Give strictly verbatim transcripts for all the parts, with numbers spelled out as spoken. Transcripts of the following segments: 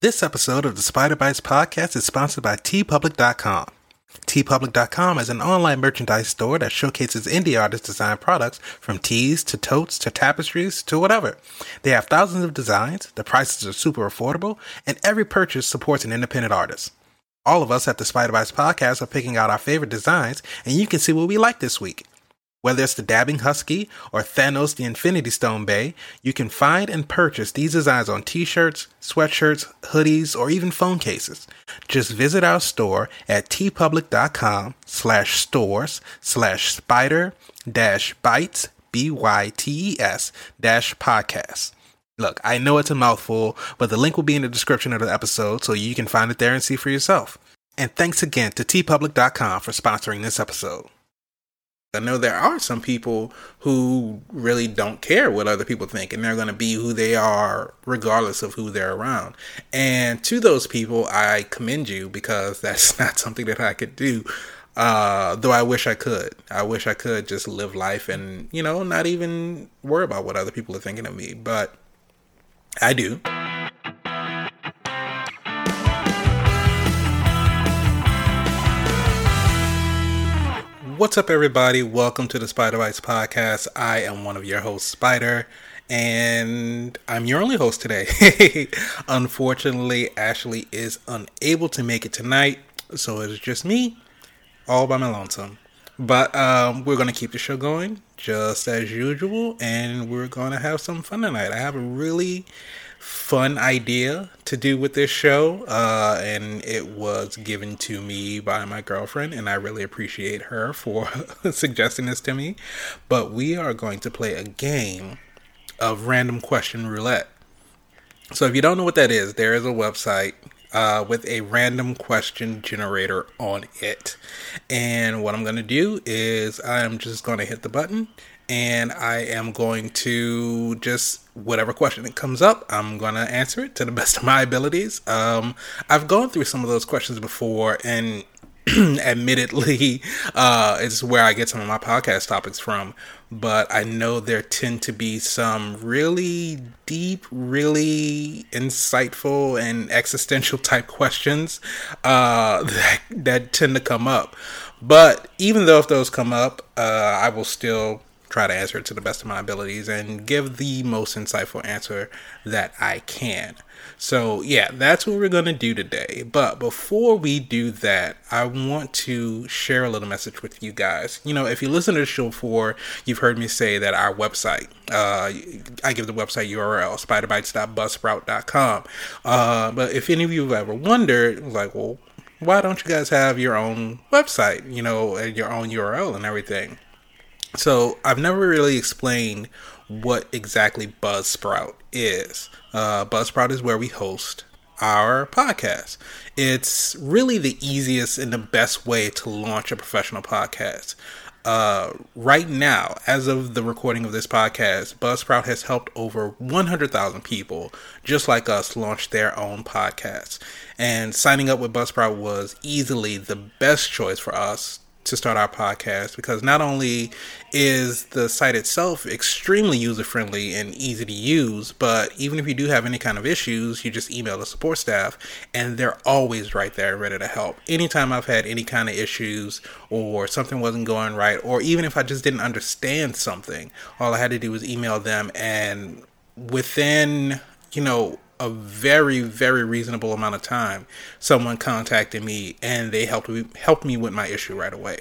This episode of the Spider Bites podcast is sponsored by T Public dot com. T Public dot com is an online merchandise store that showcases indie artist design products from tees to totes to tapestries to whatever. They have thousands of designs, the prices are super affordable, and every purchase supports an independent artist. All of us at the Spider Bites podcast are picking out our favorite designs, and you can see what we like this week. Whether it's the Dabbing Husky or Thanos the Infinity Stone Bay, you can find and purchase these designs on t-shirts, sweatshirts, hoodies, or even phone cases. Just visit our store at tpublic.com slash stores slash spider dash bites, B Y T E S dash podcast. Look, I know it's a mouthful, but the link will be in the description of the episode so you can find it there and see for yourself. And thanks again to T Public dot com for sponsoring this episode. I know there are some people who really don't care what other people think, and they're going to be who they are regardless of who they're around. And to those people, I commend you, because that's not something that I could do. Uh, though I wish I could. I wish I could just live life and, you know, not even worry about what other people are thinking of me. But I do. What's up, everybody? Welcome to the Spider Bites podcast. I am one of your hosts, Spider, and I'm your only host today. Unfortunately, Ashley is unable to make it tonight, so it's just me, all by my lonesome. But um, we're going to keep the show going, just as usual, and we're going to have some fun tonight. I have a really fun idea to do with this show, uh, and it was given to me by my girlfriend, and I really appreciate her for suggesting this to me. But we are going to play a game of random question roulette. So if you don't know what that is, there is a website uh, with a random question generator on it. And what I'm going to do is I'm just going to hit the button, and I am going to just, whatever question that comes up, I'm going to answer it to the best of my abilities. Um, I've gone through some of those questions before, and admittedly, uh, it's where I get some of my podcast topics from. But I know there tend to be some really deep, really insightful and existential type questions uh, that, that tend to come up. But even though if those come up, uh, I will still try to answer it to the best of my abilities and give the most insightful answer that I can. So yeah, that's what we're going to do today. But before we do that, I want to share a little message with you guys. You know, if you listen to the show before, you've heard me say that our website, uh, I give the website U R L, spider bites dot buzzsprout dot com. Uh, but if any of you have ever wondered, like, well, why don't you guys have your own website, you know, and your own U R L and everything? So I've never really explained what exactly Buzzsprout is. Uh, Buzzsprout is where we host our podcast. It's really the easiest and the best way to launch a professional podcast. Uh, right now, as of the recording of this podcast, Buzzsprout has helped over one hundred thousand people just like us launch their own podcasts. And signing up with Buzzsprout was easily the best choice for us to start our podcast, because not only is the site itself extremely user-friendly and easy to use, but even if you do have any kind of issues, you just email the support staff and they're always right there ready to help. Anytime I've had any kind of issues or something wasn't going right, or even if I just didn't understand something, all I had to do was email them, and within, you know, a very, very reasonable amount of time, someone contacted me and they helped me, helped me with my issue right away.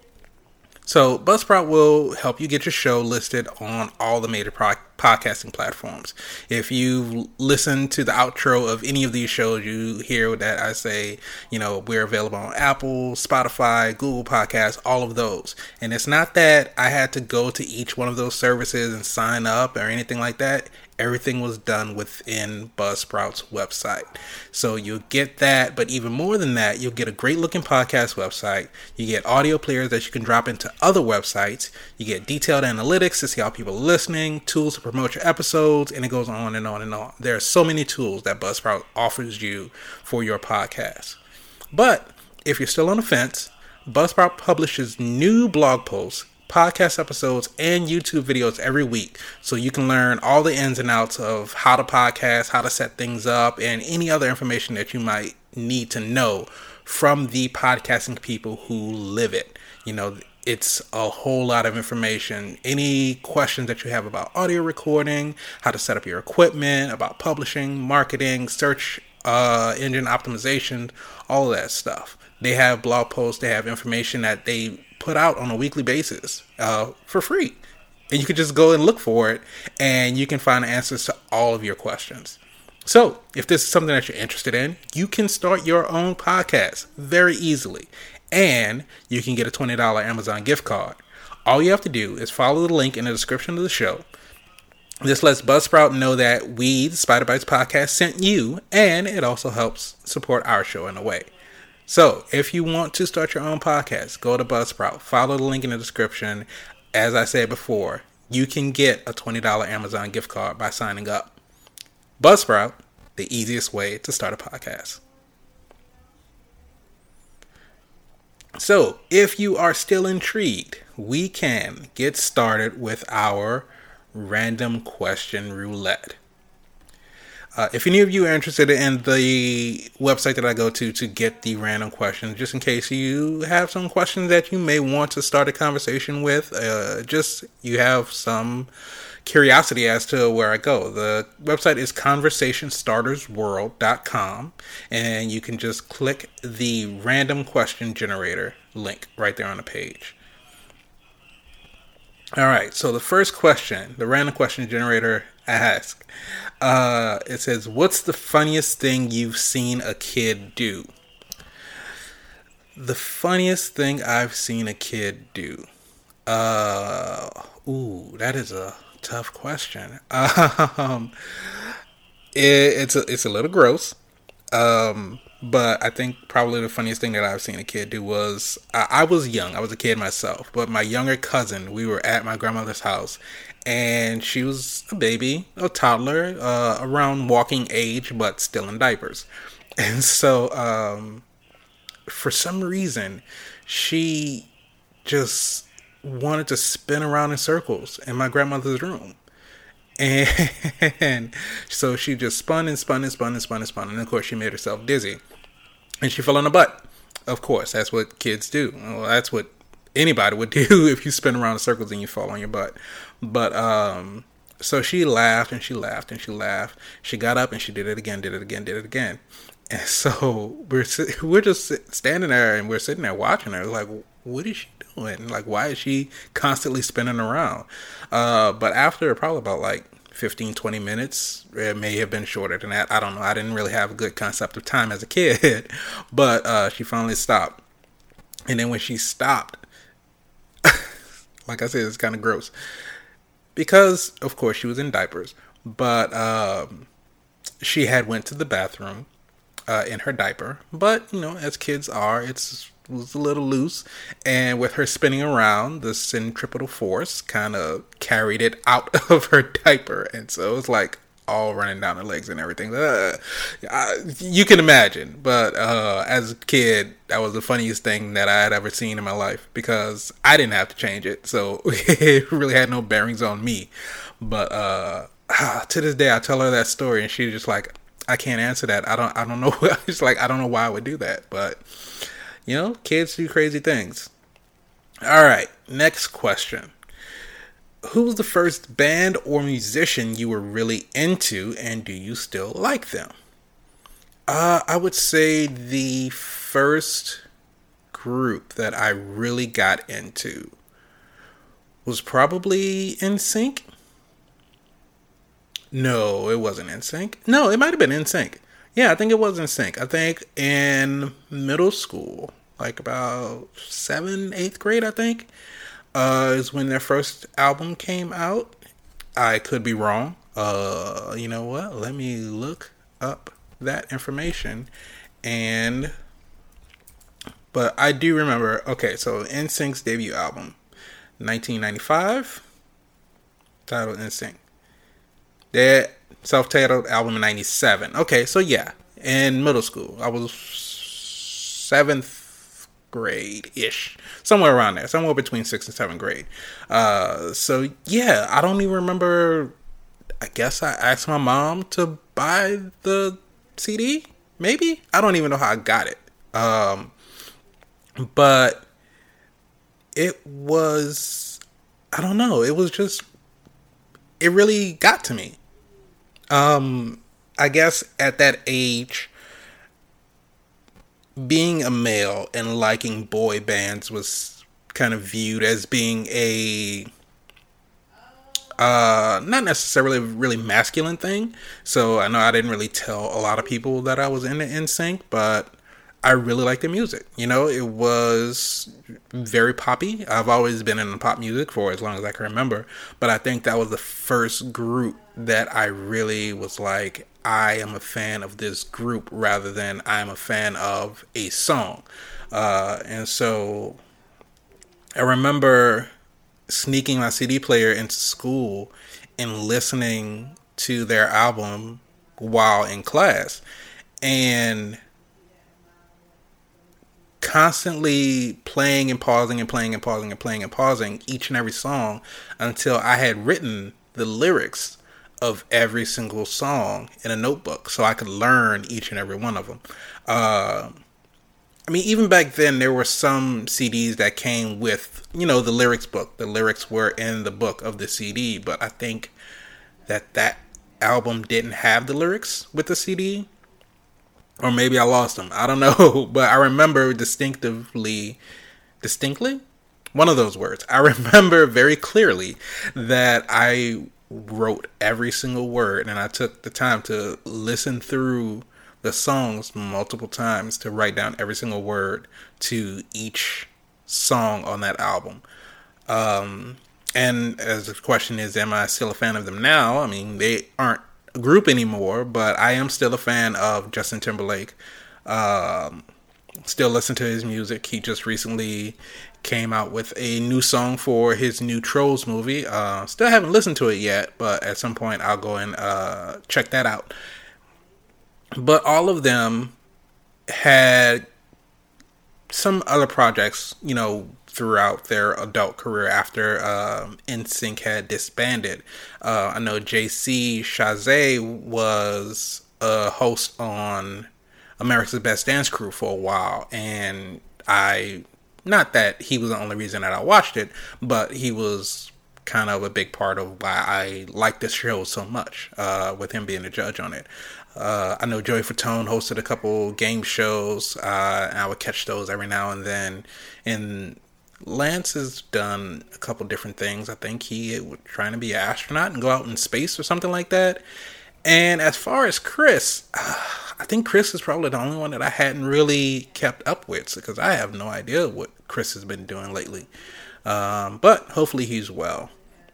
So Buzzsprout will help you get your show listed on all the major pro- podcasting platforms. If you've listened to the outro of any of these shows, you hear that I say, you know, we're available on Apple, Spotify, Google Podcasts, all of those. And it's not that I had to go to each one of those services and sign up or anything like that. Everything was done within Buzzsprout's website. So you'll get that, but even more than that, you'll get a great looking podcast website. You get audio players that you can drop into other websites. You get detailed analytics to see how people are listening, tools to promote your episodes, and it goes on and on and on. There are so many tools that Buzzsprout offers you for your podcast. But if you're still on the fence, Buzzsprout publishes new blog posts podcast episodes and YouTube videos every week, so you can learn all the ins and outs of how to podcast, how to set things up, and any other information that you might need to know from the podcasting people who live it. You know, it's a whole lot of information. Any questions that you have about audio recording, how to set up your equipment, about publishing, marketing, search uh, engine optimization, all of that stuff. They have blog posts, they have information that they put out on a weekly basis uh, for free. And you can just go and look for it, and you can find answers to all of your questions. So, if this is something that you're interested in, you can start your own podcast very easily. And you can get a twenty dollars Amazon gift card. All you have to do is follow the link in the description of the show. This lets Buzzsprout know that we, the Spider Bites Podcast, sent you, and it also helps support our show in a way. So, if you want to start your own podcast, go to Buzzsprout, follow the link in the description. As I said before, you can get a twenty dollars Amazon gift card by signing up. Buzzsprout, the easiest way to start a podcast. So, if you are still intrigued, we can get started with our random question roulette. Uh, if any of you are interested in the website that I go to to get the random questions, just in case you have some questions that you may want to start a conversation with, uh, just you have some curiosity as to where I go. The website is conversation starters world dot com, and you can just click the random question generator link right there on the page. All right, so the first question, the random question generator asks, uh, it says, what's the funniest thing you've seen a kid do? The funniest thing I've seen a kid do? Uh, ooh, that is a tough question. Um, it, it's a, it's a little gross. Um, but I think probably the funniest thing that I've seen a kid do was, I, I was young. I was a kid myself, but my younger cousin, we were at my grandmother's house, and she was a baby, a toddler, uh, around walking age, but still in diapers. And so, um, for some reason, she just wanted to spin around in circles in my grandmother's room. And so she just spun and spun and spun and spun and spun. And of course, she made herself dizzy. And she fell on her butt. Of course, that's what kids do. Well, that's what anybody would do if you spin around in circles and you fall on your butt. But, um, so she laughed and she laughed and she laughed. She got up and she did it again, did it again, did it again. And so we're, we're just standing there and we're sitting there watching her. Like, what is she doing? Like, why is she constantly spinning around? Uh, but after probably about like fifteen, twenty minutes, it may have been shorter than that. I don't know. I didn't really have a good concept of time as a kid, but, uh, she finally stopped. And then when she stopped, like I said, it's kind of gross because of course she was in diapers, but, um, she had went to the bathroom, uh, in her diaper, but you know, as kids are, it's, was a little loose, and with her spinning around, the centripetal force kind of carried it out of her diaper, and so it was like all running down her legs and everything. Uh, I, you can imagine, but uh, as a kid, that was the funniest thing that I had ever seen in my life because I didn't have to change it, so it really had no bearings on me. But uh, to this day, I tell her that story, and she's just like, "I can't answer that. I don't. I don't know." It's like I don't know why I would do that, but. You know, kids do crazy things. All right, next question. Who's the first band or musician you were really into, and do you still like them? Uh, I would say the first group that I really got into was probably N Sync. No, it wasn't N Sync. No, it might have been N Sync. Yeah, I think it was N Sync. I think in middle school, like about seventh, eighth grade, I think, uh, is when their first album came out. I could be wrong. Uh, you know what? Let me look up that information. And, but I do remember, okay, so N Sync's debut album, nineteen ninety-five, titled N Sync. Their self-titled album in ninety-seven. Okay, so yeah, in middle school. I was seventh grade ish, somewhere around there, somewhere between sixth and seventh grade. Uh, so yeah, I don't even remember. I guess I asked my mom to buy the C D. Maybe I don't even know how I got it. Um, but it was, I don't know. It was just, it really got to me. Um, I guess at that age, being a male and liking boy bands was kind of viewed as being a uh not necessarily a really masculine thing. So I know I didn't really tell a lot of people that I was into N Sync, but I really liked the music. You know, it was very poppy. I've always been into pop music for as long as I can remember, but I think that was the first group that I really was like, I am a fan of this group rather than I'm a fan of a song. Uh, and so I remember sneaking my C D player into school and listening to their album while in class, and constantly playing and pausing and playing and pausing and playing and pausing each and every song until I had written the lyrics of every single song in a notebook so I could learn each and every one of them. Uh, I mean, even back then, there were some C Ds that came with, you know, the lyrics book. The lyrics were in the book of the C D, but I think that that album didn't have the lyrics with the C D. Or maybe I lost them. I don't know. But I remember distinctively, distinctly? One of those words. I remember very clearly that I wrote every single word, and I took the time to listen through the songs multiple times to write down every single word to each song on that album. Um, and as the question is, am I still a fan of them now? I mean, they aren't a group anymore, but I am still a fan of Justin Timberlake. Um, still listen to his music. He just recently came out with a new song for his new Trolls movie. Uh, still haven't listened to it yet, but at some point I'll go and uh, check that out. But all of them had some other projects, you know, throughout their adult career after um, N Sync had disbanded. Uh, I know J C Chasez was a host on America's Best Dance Crew for a while, and I, not that he was the only reason that I watched it, but he was kind of a big part of why I like this show so much, uh, with him being a judge on it. Uh, I know Joey Fatone hosted a couple game shows, uh, and I would catch those every now and then. And Lance has done a couple different things. I think he was trying to be an astronaut and go out in space or something like that. And as far as Chris, uh, I think Chris is probably the only one that I hadn't really kept up with, because I have no idea what Chris has been doing lately. Um, but hopefully he's well.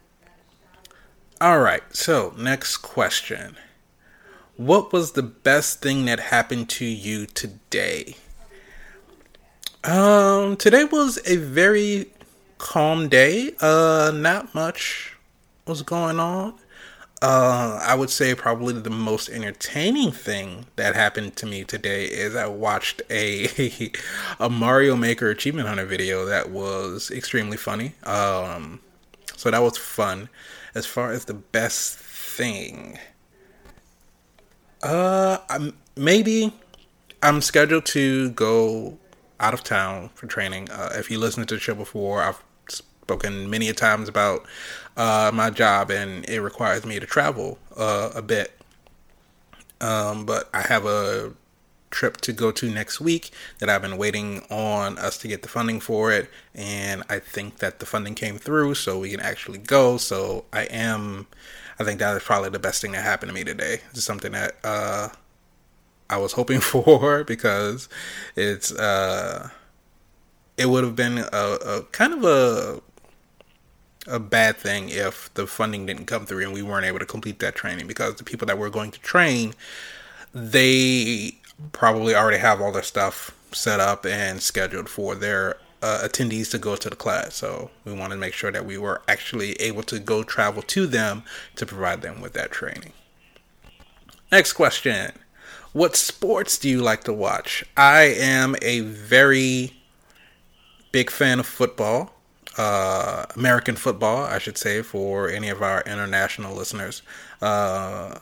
All right, so next question. What was the best thing that happened to you today? Um, today was a very calm day. Uh, not much was going on. Uh, I would say probably the most entertaining thing that happened to me today is I watched a a Mario Maker Achievement Hunter video that was extremely funny. Um, so that was fun. As far as the best thing, uh, I'm, maybe I'm scheduled to go out of town for training. Uh, if you listened to the show before, I've spoken many a times about uh, my job, and it requires me to travel uh, a bit. Um, but I have a trip to go to next week that I've been waiting on us to get the funding for it, and I think that the funding came through, so we can actually go. So I am, I think that is probably the best thing that happened to me today. It's something that uh, I was hoping for, because it's uh, it would have been a, a kind of a a bad thing if the funding didn't come through and we weren't able to complete that training, because the people that we're going to train, they probably already have all their stuff set up and scheduled for their uh, attendees to go to the class. So we want to make sure that we were actually able to go travel to them to provide them with that training. Next question. What sports do you like to watch? I am a very big fan of football, uh, American football, I should say, for any of our international listeners. Uh,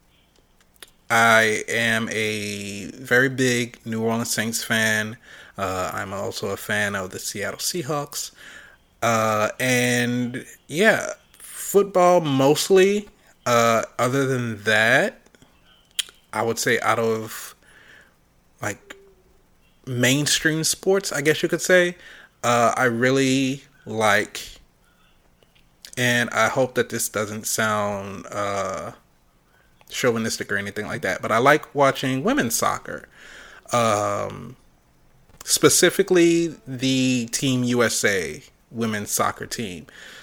I am a very big New Orleans Saints fan. Uh, I'm also a fan of the Seattle Seahawks. Uh, and yeah, football mostly. Uh, other than that, I would say out of like mainstream sports, I guess you could say, uh, I really like, and I hope that this doesn't sound uh, chauvinistic or anything like that, but I like watching women's soccer. Um, specifically the Team U S A women's soccer team.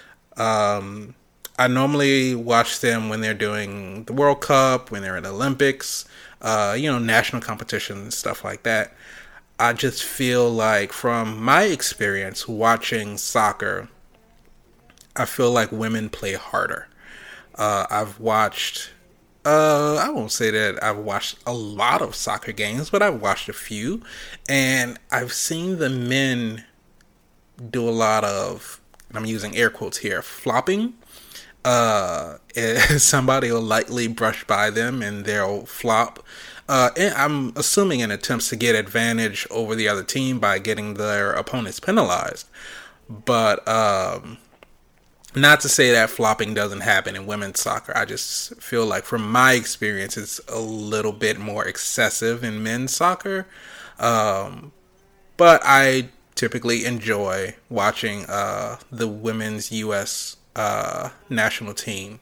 Um, I normally watch them when they're doing the World Cup, when they're in the Olympics, uh, you know, national competitions, stuff like that. I just feel like from my experience watching soccer, I feel like women play harder. Uh, I've watched, uh, I won't say that I've watched a lot of soccer games, but I've watched a few, and I've seen the men do a lot of, and I'm using air quotes here, flopping. Uh, somebody will lightly brush by them and they'll flop. Uh, and I'm assuming in attempts to get advantage over the other team by getting their opponents penalized. But um, not to say that flopping doesn't happen in women's soccer. I just feel like from my experience, it's a little bit more excessive in men's soccer. Um, but I typically enjoy watching uh, the women's U S uh, national team.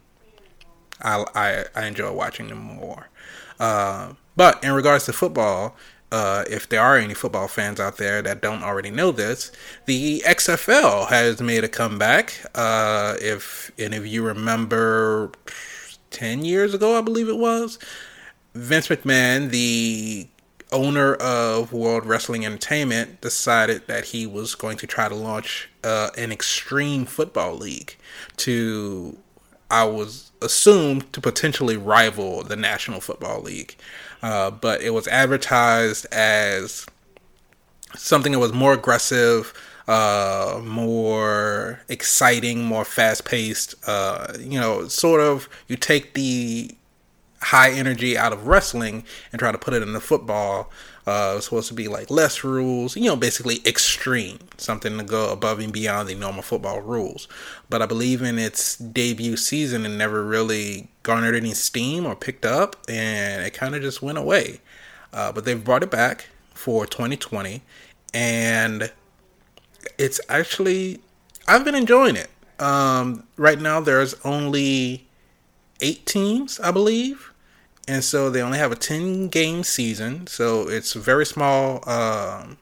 I, I, I enjoy watching them more. Uh, but in regards to football, uh, if there are any football fans out there that don't already know this, the X F L has made a comeback. Uh, if any of you remember, ten years ago, I believe it was, Vince McMahon, the owner of World Wrestling Entertainment, decided that he was going to try to launch uh, an extreme football league to, I was assumed, to potentially rival the National Football League. Uh, but it was advertised as something that was more aggressive, uh, more exciting, more fast-paced. Uh, you know, sort of, you take the high energy out of wrestling and try to put it into football. Uh, it's supposed to be like less rules, you know, basically extreme, something to go above and beyond the normal football rules. But I believe in its debut season, it never really garnered any steam or picked up, and it kind of just went away. Uh, but they've brought it back for twenty twenty, and it's actually, I've been enjoying it. Um, right now, there's only eight teams, I believe. And so they only have a ten game season. So it's a very small, um,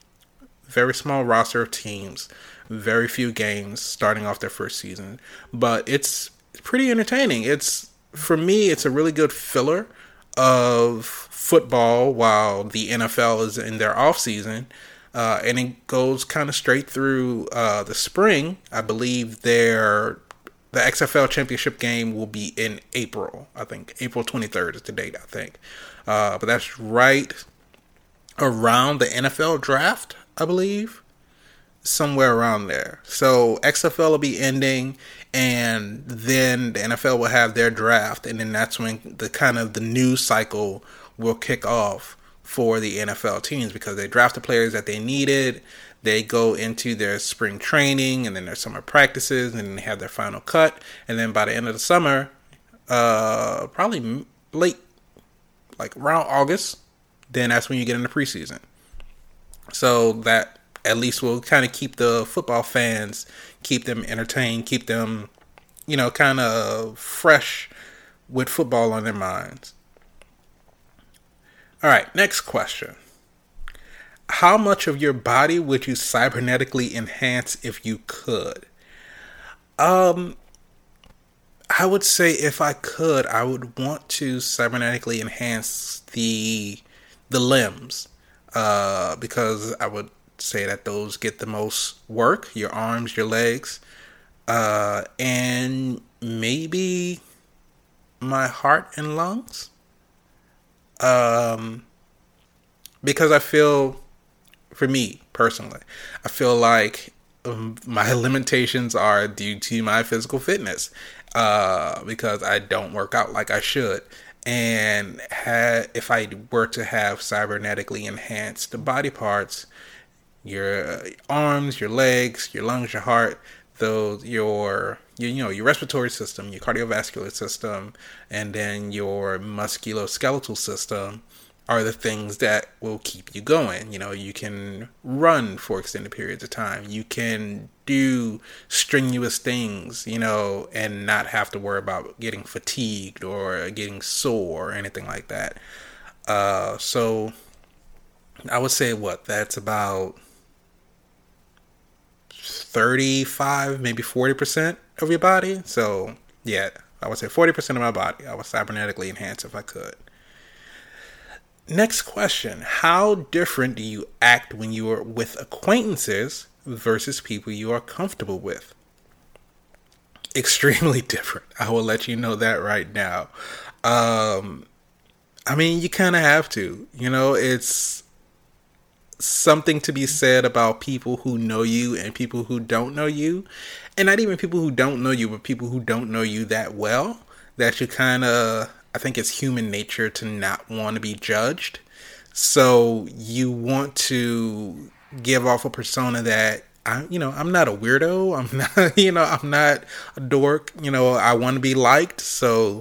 very small roster of teams, very few games starting off their first season. But it's pretty entertaining. It's, for me, it's a really good filler of football while the N F L is in their off season. Uh, and it goes kind of straight through uh, the spring. I believe their The X F L championship game will be in April. I think April twenty-third is the date, I think. Uh, but that's right around the N F L draft, I believe. Somewhere around there. So X F L will be ending, and then the N F L will have their draft, and then that's when the kind of the news cycle will kick off for the N F L teams, because they draft the players that they needed. They go into their spring training and then their summer practices, and then they have their final cut. And then by the end of the summer, uh, probably late, like around August, then that's when you get into preseason. So that at least will kind of keep the football fans, keep them entertained, keep them, you know, kind of fresh with football on their minds. All right, next question. How much of your body would you cybernetically enhance if you could? Um, I would say if I could, I would want to cybernetically enhance the the limbs, uh, because I would say that those get the most work. Your arms, your legs, uh, and maybe my heart and lungs. Um, because I feel, for me personally. I feel like um, my limitations are due to my physical fitness, uh, because I don't work out like I should. And ha- if I were to have cybernetically enhanced body parts, your arms, your legs, your lungs, your heart, those your, your you know your respiratory system, your cardiovascular system, and then your musculoskeletal system are the things that will keep you going. You know, you can run for extended periods of time. You can do strenuous things, you know, and not have to worry about getting fatigued or getting sore or anything like that. Uh, so I would say what that's about thirty-five, maybe forty percent of your body. So yeah, I would say forty percent of my body I would cybernetically enhance if I could. Next question. How different do you act when you are with acquaintances versus people you are comfortable with? Extremely different. I will let you know that right now. Um, I mean, you kind of have to. You know, it's something to be said about people who know you and people who don't know you. And not even people who don't know you, but people who don't know you that well. That you kind of... I think it's human nature to not want to be judged. So you want to give off a persona that I, you know, I'm not a weirdo. I'm not, you know, I'm not a dork. You know, I want to be liked. So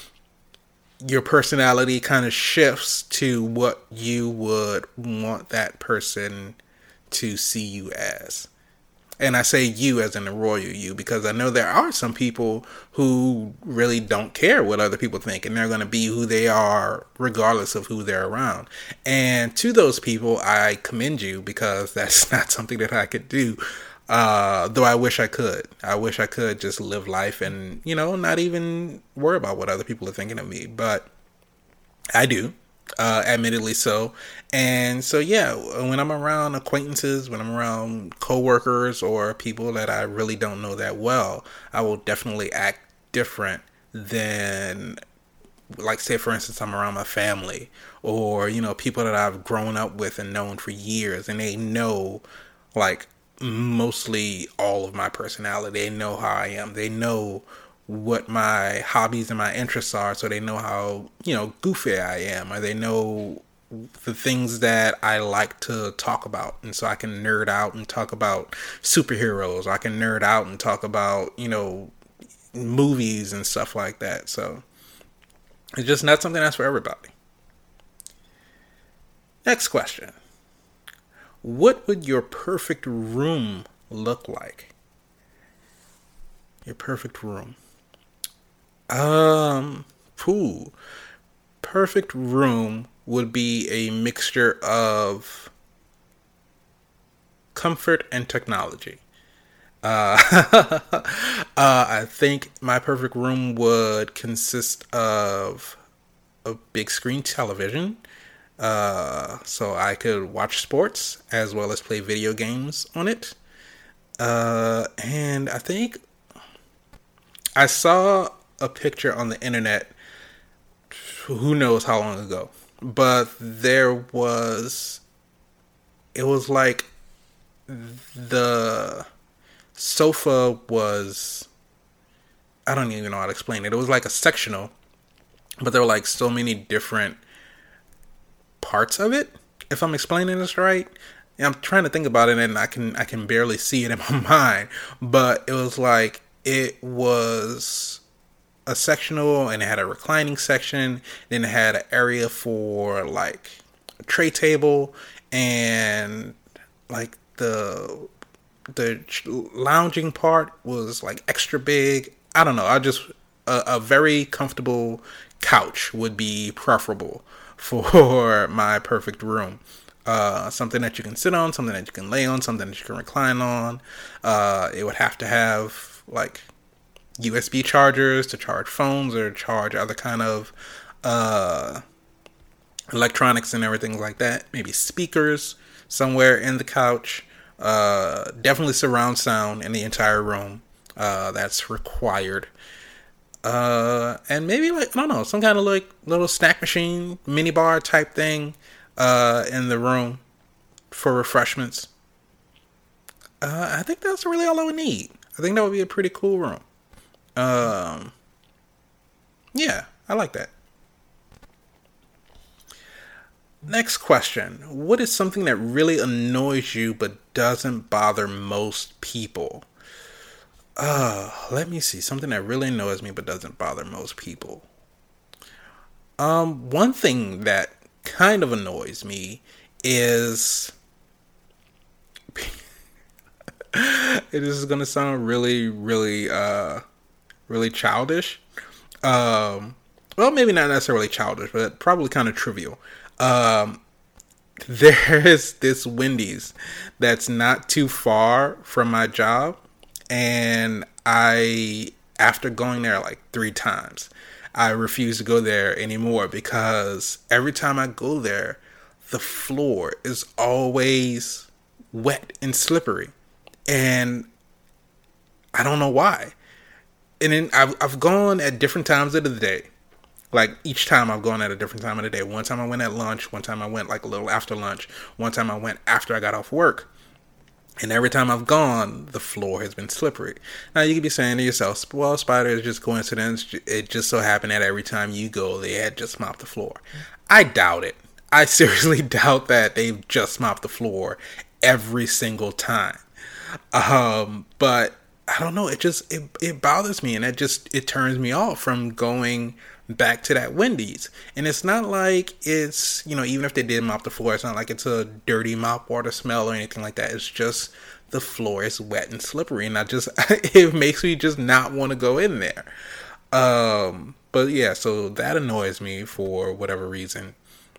your personality kind of shifts to what you would want that person to see you as. And I say you as in the royal you, because I know there are some people who really don't care what other people think, and they're going to be who they are regardless of who they're around. And to those people, I commend you, because that's not something that I could do. Uh, though I wish I could. I wish I could just live life and, you know, not even worry about what other people are thinking of me. But I do. Uh, admittedly so. And so, yeah, when I'm around acquaintances, when I'm around coworkers or people that I really don't know that well, I will definitely act different than, like, say, for instance, I'm around my family or, you know, people that I've grown up with and known for years, and they know, like, mostly all of my personality. They know how I am. They know what my hobbies and my interests are, so they know how, you know, goofy I am, or they know the things that I like to talk about, and so I can nerd out and talk about superheroes. I can nerd out and talk about, you know, movies and stuff like that. So it's just not something that's for everybody. Next question. What would your perfect room look like? Your perfect room. Um, pooh. Perfect room would be a mixture of comfort and technology. Uh, uh, I think my perfect room would consist of a big screen television, uh, so I could watch sports as well as play video games on it. Uh, and I think I saw a picture on the internet, who knows how long ago, but there was, it was like the sofa was, I don't even know how to explain it. It was like a sectional, but there were like so many different parts of it, if I'm explaining this right. I'm trying to think about it, and I can I can barely see it in my mind, but it was like, it was a sectional, and it had a reclining section, then it had an area for like a tray table, and like the the lounging part was like extra big. I don't know. I just a, a very comfortable couch would be preferable for my perfect room. Uh, something that you can sit on, something that you can lay on, something that you can recline on. Uh, it would have to have like U S B chargers to charge phones or charge other kind of uh, electronics and everything like that. Maybe speakers somewhere in the couch. Uh, definitely surround sound in the entire room. Uh, that's required. Uh, and maybe like, I don't know, some kind of like little snack machine, mini bar type thing, uh, in the room. for refreshments. Uh, I think that's really all I would need. I think that would be a pretty cool room. Um, yeah, I like that. Next question. What is something that really annoys you but doesn't bother most people? Uh, let me see. Something that really annoys me but doesn't bother most people. Um, one thing that kind of annoys me is it is going to sound really, really, uh, really childish. Um, well, maybe not necessarily childish, but probably kind of trivial. Um, there's this Wendy's that's not too far from my job, and I, after going there like three times, I refuse to go there anymore because every time I go there, the floor is always wet and slippery, and I don't know why. And then I've I've gone at different times of the day. Like each time I've gone at a different time of the day. One time I went at lunch. One time I went like a little after lunch. One time I went after I got off work. And every time I've gone, the floor has been slippery. Now you could be saying to yourself, well, Spider, it's just coincidence. It just so happened that every time you go, they had just mopped the floor. I doubt it. I seriously doubt that they've just mopped the floor every single time. Um, but I don't know. It just it it bothers me, and it just it turns me off from going back to that Wendy's. And it's not like it's, you know, even if they did mop the floor, it's not like it's a dirty mop water smell or anything like that. It's just the floor is wet and slippery, and I just it makes me just not want to go in there. Um, but yeah, so that annoys me for whatever reason.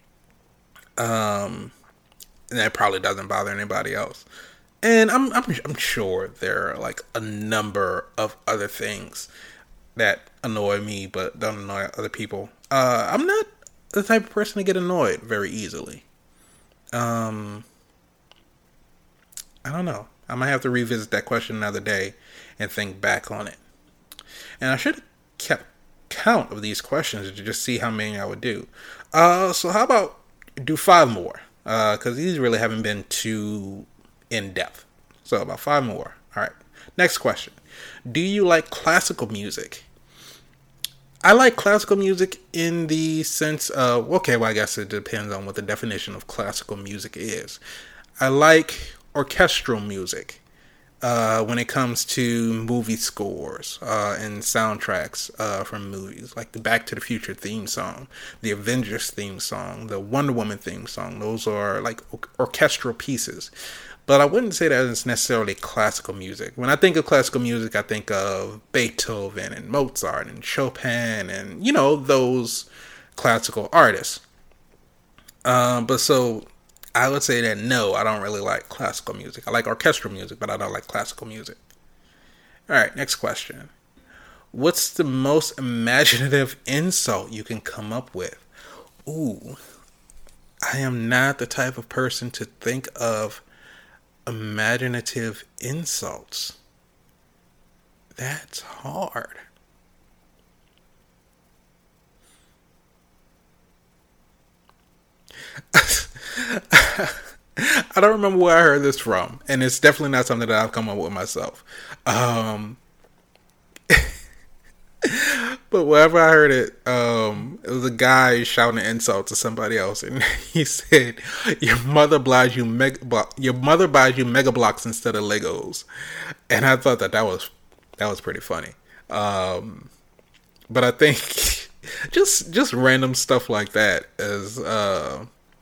Um, and that probably doesn't bother anybody else. And I'm I'm I'm sure there are like a number of other things that annoy me but don't annoy other people. Uh, I'm not the type of person to get annoyed very easily. Um, I don't know. I might have to revisit that question another day and think back on it. And I should have kept count of these questions to just see how many I would do. Uh, so how about do five more? Uh, because these really haven't been too in depth. So about five more. All right. Next question. Do you like classical music? I like classical music in the sense of, okay, well, I guess it depends on what the definition of classical music is. I like orchestral music uh, when it comes to movie scores uh, and soundtracks uh, from movies, like the Back to the Future theme song, the Avengers theme song, the Wonder Woman theme song. Those are like or- orchestral pieces. But I wouldn't say that it's necessarily classical music. When I think of classical music, I think of Beethoven and Mozart and Chopin and, you know, those classical artists. Um, but so I would say that no, I don't really like classical music. I like orchestral music, but I don't like classical music. All right, next question. What's the most imaginative insult you can come up with? Ooh, I am not the type of person to think of imaginative insults. That's hard. I don't remember where I heard this from, and it's definitely not something that I've come up with myself. Um, but wherever I heard it, um, it was a guy shouting an insult to somebody else, and he said, "Your mother buys you mega, blo- your mother buys you mega blocks instead of Legos," and I thought that that was that was pretty funny. Um, but I think just just random stuff like that is, uh,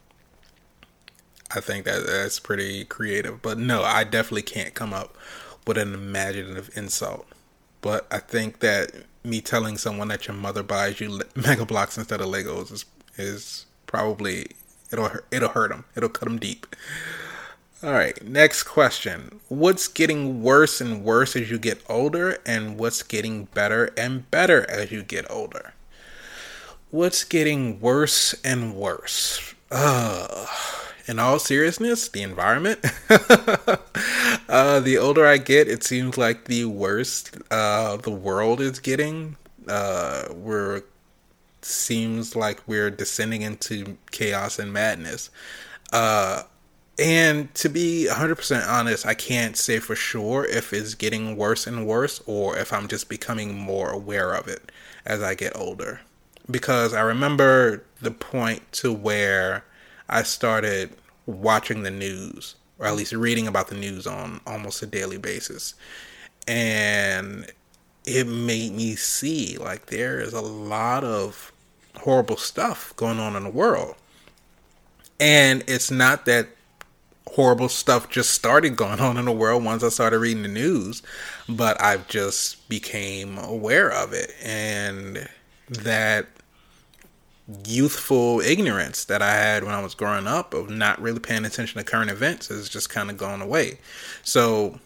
I think that that's pretty creative. But no, I definitely can't come up with an imaginative insult. But I think that me telling someone that your mother buys you Mega Blocks instead of Legos is is probably it'll it'll hurt them. It'll cut them deep. All right, next question. What's getting worse and worse as you get older, and what's getting better and better as you get older? What's getting worse and worse? Uh, in all seriousness, the environment. uh, the older I get, it seems like the worse uh, the world is getting. Uh, we're seems like we're descending into chaos and madness. Uh, And to be one hundred percent honest, I can't say for sure if it's getting worse and worse or if I'm just becoming more aware of it as I get older. Because I remember the point to where I started watching the news, or at least reading about the news on almost a daily basis. And it made me see like there is a lot of horrible stuff going on in the world. And it's not that horrible stuff just started going on in the world once I started reading the news, but I've just became aware of it. And that youthful ignorance that I had when I was growing up of not really paying attention to current events has just kind of gone away. So,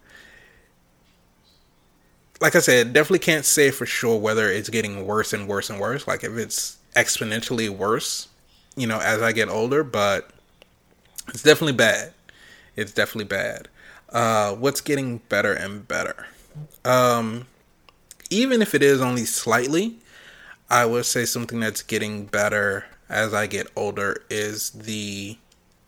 like I said, definitely can't say for sure whether it's getting worse and worse and worse. Like if it's exponentially worse, you know, as I get older, but it's definitely bad. It's definitely bad. Uh, what's getting better and better? Um, even if it is only slightly, I would say something that's getting better as I get older is the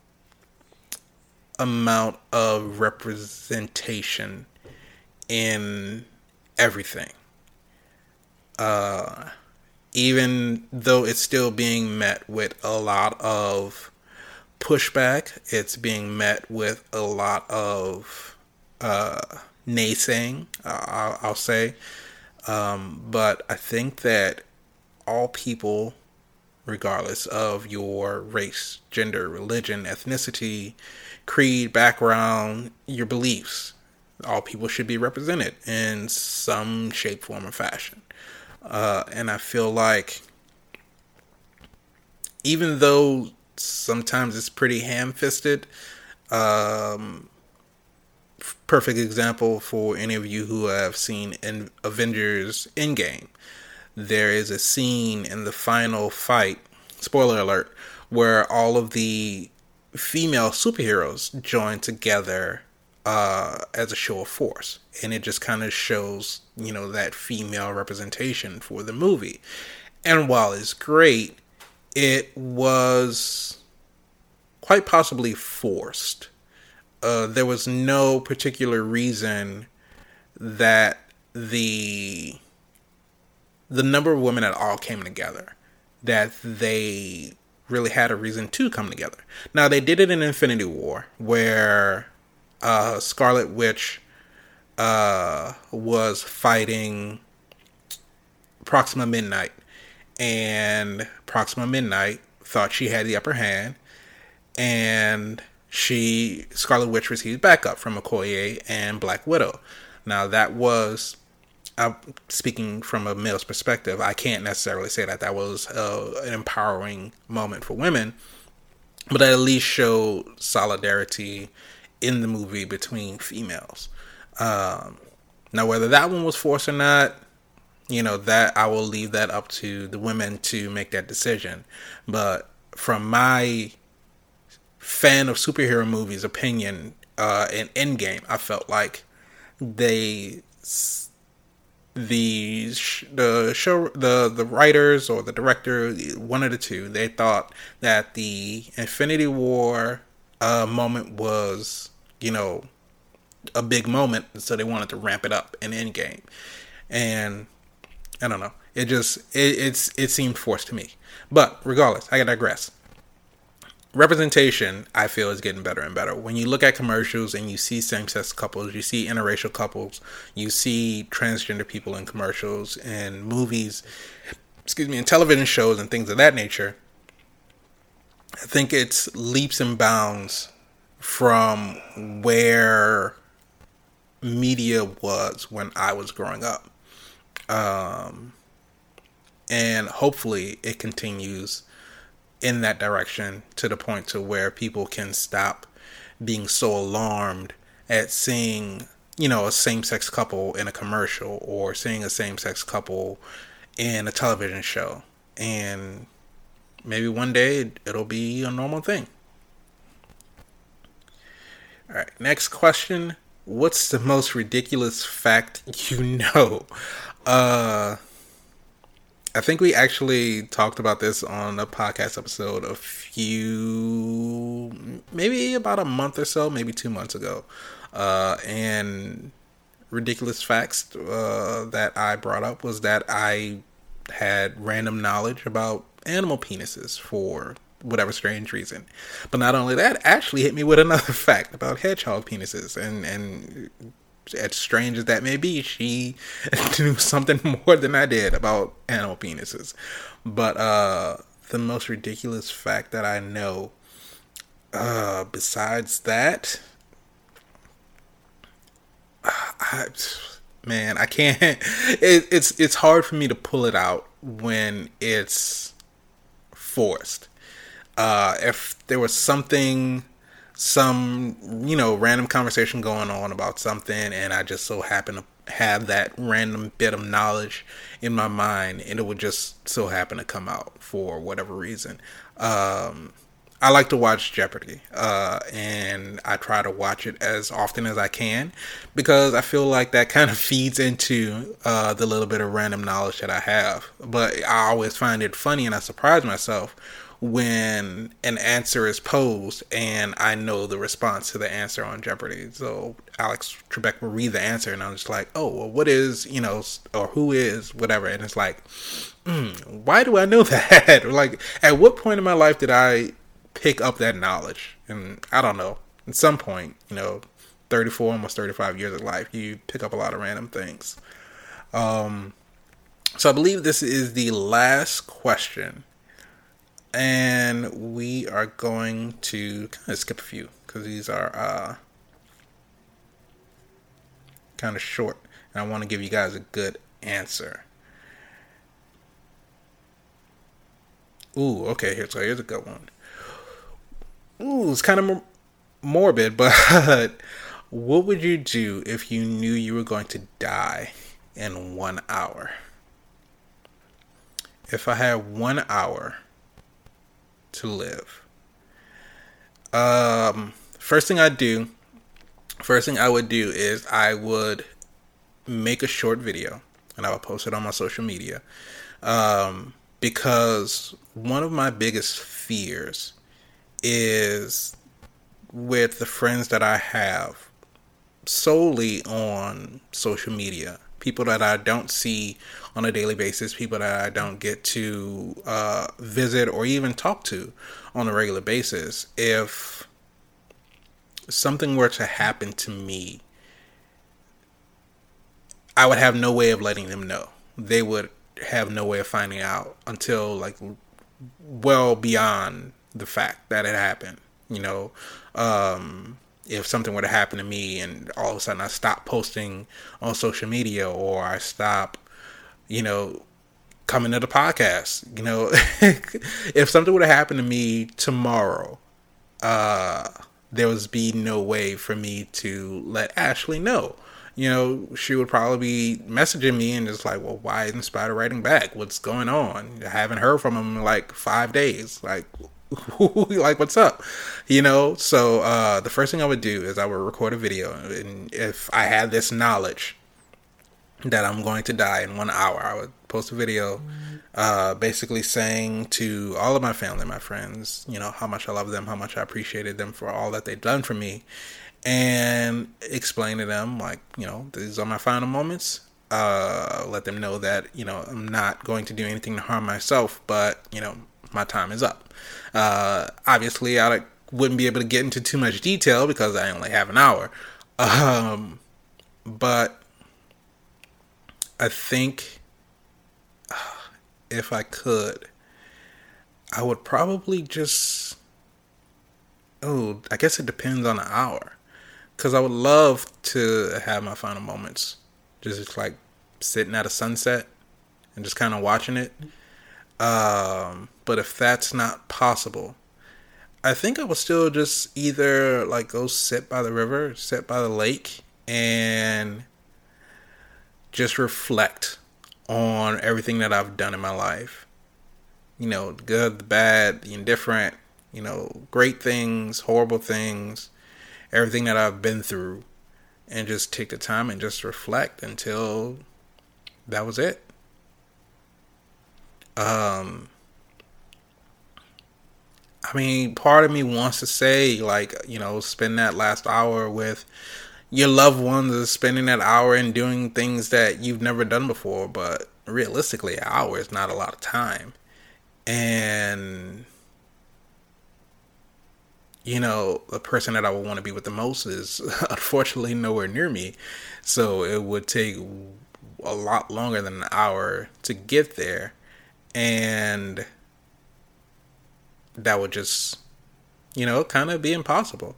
amount of representation in everything. Uh, even though it's still being met with a lot of pushback, it's being met with a lot of uh, naysaying, uh, I'll, I'll say. Um, but I think that all people, regardless of your race, gender, religion, ethnicity, creed, background, your beliefs, all people should be represented in some shape, form, or fashion. Uh, and I feel like even though sometimes it's pretty ham-fisted, um, perfect example for any of you who have seen in Avengers Endgame. There is a scene in the final fight, spoiler alert, where all of the female superheroes join together uh, as a show of force. And it just kind of shows, you know, that female representation for the movie. And while it's great, it was quite possibly forced. Uh, there was no particular reason that the the number of women that all came together, that they really had a reason to come together. Now, they did it in Infinity War, where uh, Scarlet Witch uh, was fighting Proxima Midnight, and Proxima Midnight thought she had the upper hand, and she, Scarlet Witch, received backup from Okoye and Black Widow. Now, that was, uh, speaking from a male's perspective, I can't necessarily say that that was uh, an empowering moment for women, but at least showed solidarity in the movie between females. Um, now, whether that one was forced or not, you know, that I will leave that up to the women to make that decision. But from my fan of superhero movies opinion, uh, in Endgame, I felt like they, the the show, the the writers or the director, one of the two, they thought that the Infinity War uh, moment was, you know, a big moment, so they wanted to ramp it up in Endgame, and I don't know, it just it, it's it seemed forced to me. But regardless, I digress. Representation, I feel, is getting better and better. When you look at commercials and you see same-sex couples, you see interracial couples, you see transgender people in commercials and movies, excuse me, and television shows and things of that nature, I think it's leaps and bounds from where media was when I was growing up. Um, and hopefully it continues in that direction to the point to where people can stop being so alarmed at seeing, you know, a same-sex couple in a commercial or seeing a same-sex couple in a television show. And maybe one day it'll be a normal thing. All right, next question. What's the most ridiculous fact you know? Uh... I think we actually talked about this on a podcast episode a few, maybe about a month or so, maybe two months ago. Uh, and ridiculous facts uh, that I brought up was that I had random knowledge about animal penises for whatever strange reason. But not only that, actually hit me with another fact about hedgehog penises. And, and as strange as that may be, she knew something more than I did about animal penises. But uh, the most ridiculous fact that I know, uh, besides that, I, man, I can't. It, it's it's hard for me to pull it out when it's forced. Uh, if there was something, some you know, random conversation going on about something, and I just so happen to have that random bit of knowledge in my mind, and it would just so happen to come out for whatever reason. Um, I like to watch Jeopardy, uh, and I try to watch it as often as I can because I feel like that kind of feeds into uh, the little bit of random knowledge that I have. But I always find it funny, and I surprise myself when an answer is posed and I know the response to the answer on Jeopardy. So Alex Trebek will read the answer, and I'm just like, oh, well, what is, you know, or who is, whatever. And it's like, mm, why do I know that? Or like, at what point in my life did I pick up that knowledge? And I don't know, at some point, you know, thirty-four, almost thirty-five years of life, you pick up a lot of random things. Um, so I believe this is the last question, and we are going to kind of skip a few because these are uh, kind of short, and I want to give you guys a good answer. Ooh, okay, here, so here's a good one. Ooh, it's kind of morbid, but what would you do if you knew you were going to die in one hour? If I had one hour to live, um, first thing I'd do, first thing I would do is I would make a short video and I would post it on my social media, um, because one of my biggest fears is with the friends that I have solely on social media, people that I don't see on a daily basis, people that I don't get to uh, visit or even talk to on a regular basis. If something were to happen to me, I would have no way of letting them know. They would have no way of finding out until like well beyond the fact that it happened. You know, um, if something were to happen to me and all of a sudden I stop posting on social media, or I stop, you know, coming to the podcast, you know, if something would have happened to me tomorrow, uh, there would be no way for me to let Ashley know. You know, she would probably be messaging me and just like, well, why isn't Spider writing back? What's going on? I haven't heard from him in like five days. Like, like, what's up? You know, so uh, the first thing I would do is I would record a video. And if I had this knowledge that I'm going to die in one hour, I would post a video uh, basically saying to all of my family, my friends, you know, how much I love them, how much I appreciated them for all that they've done for me. And explain to them, like, you know, these are my final moments. Uh, let them know that, you know, I'm not going to do anything to harm myself, but, you know, my time is up. Uh, obviously, I wouldn't be able to get into too much detail because I only have an hour. Um, but I think if I could, I would probably just, oh, I guess it depends on the hour. Because I would love to have my final moments just like sitting at a sunset and just kind of watching it. Um, but if that's not possible, I think I would still just either like go sit by the river, sit by the lake, and just reflect on everything that I've done in my life. You know, the good, the bad, the indifferent, you know, great things, horrible things, everything that I've been through, and just take the time and just reflect until that was it. Um, I mean, part of me wants to say, like, you know, spend that last hour with your loved ones, is spending that hour and doing things that you've never done before. But realistically, an hour is not a lot of time. And, you know, the person that I would want to be with the most is unfortunately nowhere near me. So it would take a lot longer than an hour to get there. And that would just, you know, kind of be impossible.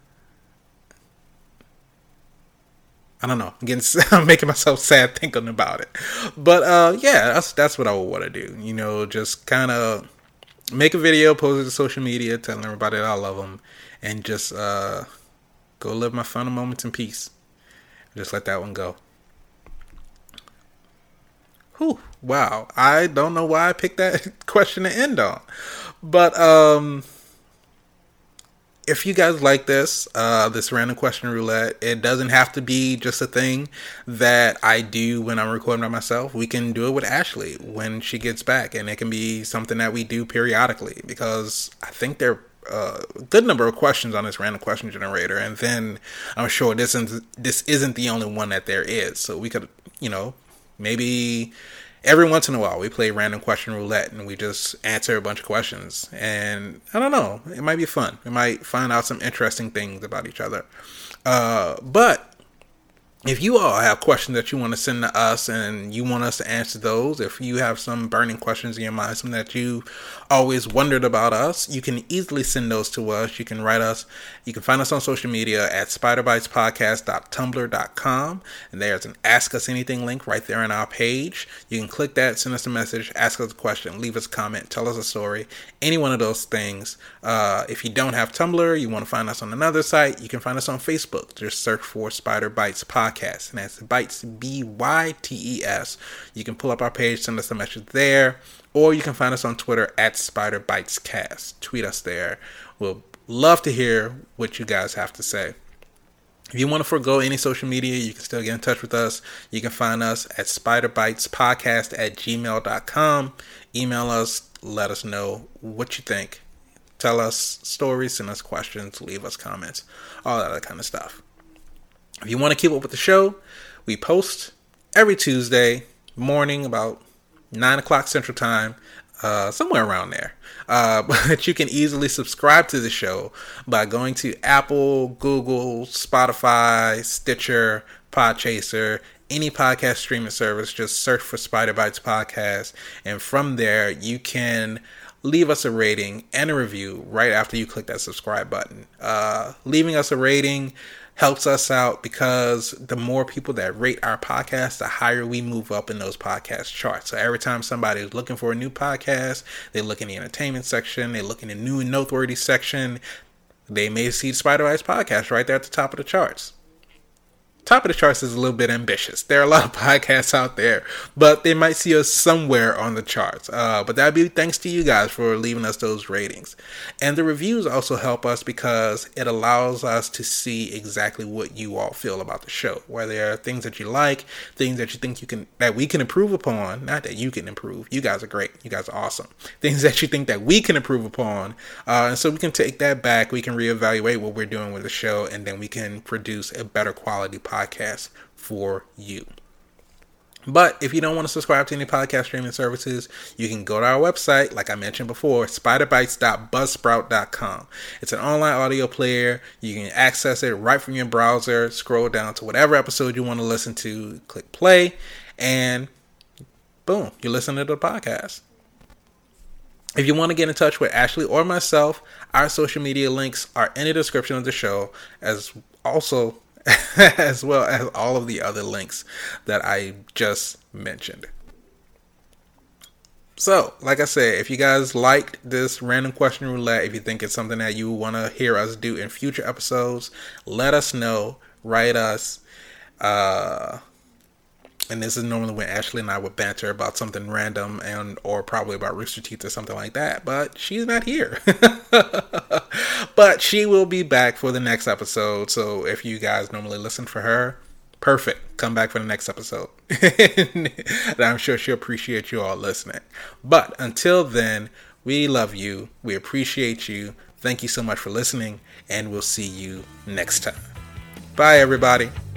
I don't know. I'm, getting, I'm making myself sad thinking about it. But uh, yeah, that's that's what I would want to do. You know, just kind of make a video, post it to social media, telling everybody that I love them, and just uh, go live my final moments in peace. Just let that one go. Whew, wow. I don't know why I picked that question to end on. But um, if you guys like this, uh, this random question roulette, it doesn't have to be just a thing that I do when I'm recording by myself. We can do it with Ashley when she gets back, and it can be something that we do periodically, because I think there are a good number of questions on this random question generator, and then I'm sure this isn't, this isn't the only one that there is. So we could, you know, maybe every once in a while we play random question roulette and we just answer a bunch of questions, and I don't know, it might be fun. We might find out some interesting things about each other. Uh, but if you all have questions that you want to send to us and you want us to answer those, if you have some burning questions in your mind, something that you always wondered about us, you can easily send those to us. You can write us. You can find us on social media at spider bites podcast dot tumblr dot com. And there's an Ask Us Anything link right there on our page. You can click that, send us a message, ask us a question, leave us a comment, tell us a story, any one of those things. Uh, if you don't have Tumblr, you want to find us on another site, you can find us on Facebook. Just search for Spider Bites Podcast. And that's Bites, B Y T E S. You can pull up our page, send us a message there. Or you can find us on Twitter at Spider Bites Cast. Tweet us there. We'll love to hear what you guys have to say. If you want to forego any social media, you can still get in touch with us. You can find us at spiderbitespodcast at gmail dot com. Email us. Let us know what you think. Tell us stories, send us questions, leave us comments, all that other kind of stuff. If you want to keep up with the show, we post every Tuesday morning about nine o'clock Central Time, uh, somewhere around there. Uh, but you can easily subscribe to the show by going to Apple, Google, Spotify, Stitcher, Podchaser, any podcast streaming service. Just search for Spider Bites Podcast. And from there, you can leave us a rating and a review right after you click that subscribe button. Uh, leaving us a rating helps us out, because the more people that rate our podcast, the higher we move up in those podcast charts. So every time somebody is looking for a new podcast, they look in the entertainment section, they look in the new and noteworthy section, they may see Spider Bites Podcast right there at the top of the charts. Top of the charts is a little bit ambitious. There are a lot of podcasts out there, but they might see us somewhere on the charts. Uh, but that'd be thanks to you guys for leaving us those ratings. And the reviews also help us, because it allows us to see exactly what you all feel about the show. Whether there are things that you like, things that you think you can, that we can improve upon. Not that you can improve. You guys are great. You guys are awesome. Things that you think that we can improve upon. Uh, and so we can take that back. We can reevaluate what we're doing with the show, and then we can produce a better quality podcast. podcast for you. But if you don't want to subscribe to any podcast streaming services, you can go to our website, like I mentioned before, spider bites dot buzzsprout dot com. It's an online audio player. You can access it right from your browser, scroll down to whatever episode you want to listen to, click play, and boom, you listen to the podcast. If you want to get in touch with Ashley or myself, our social media links are in the description of the show, as also as well as all of the other links that I just mentioned. So, like I said, if you guys liked this random question roulette, if you think it's something that you want to hear us do in future episodes, let us know. Write us. Uh, and this is normally when Ashley and I would banter about something random, and or probably about Rooster Teeth or something like that. But she's not here. But she will be back for the next episode. So if you guys normally listen for her, perfect. Come back for the next episode. And I'm sure she'll appreciate you all listening. But until then, We love you. We appreciate you. Thank you so much for listening, and we'll see you next time. Bye, everybody.